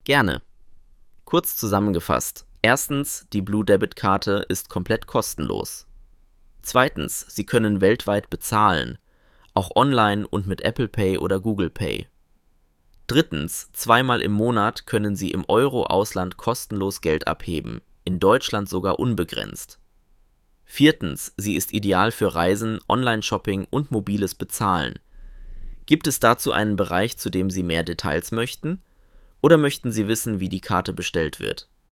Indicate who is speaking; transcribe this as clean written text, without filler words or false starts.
Speaker 1: Gerne. Kurz zusammengefasst. Erstens, die Blue Debit Karte ist komplett kostenlos. Zweitens, Sie können weltweit bezahlen, auch online und mit Apple Pay oder Google Pay. Drittens, zweimal im Monat können Sie im Euro-Ausland kostenlos Geld abheben, in Deutschland sogar unbegrenzt. Viertens, sie ist ideal für Reisen, Online-Shopping und mobiles Bezahlen. Gibt es dazu einen Bereich, zu dem Sie mehr Details möchten? Oder möchten Sie wissen, wie die Karte bestellt wird?